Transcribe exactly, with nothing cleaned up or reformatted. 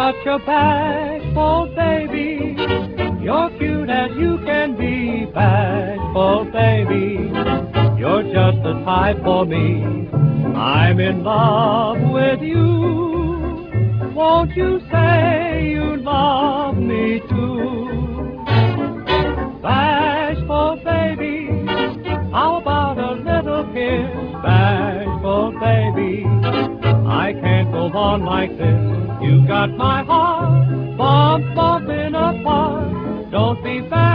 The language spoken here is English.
such a bashful baby. You're cute as you can be, bashful baby. You're just the type for me. I'm in love with you. Won't you say you love me too? Bashful baby, how about a little kiss? Bashful baby, I can't go on like this. You got my heart bump, bumping apart. Don't be bad.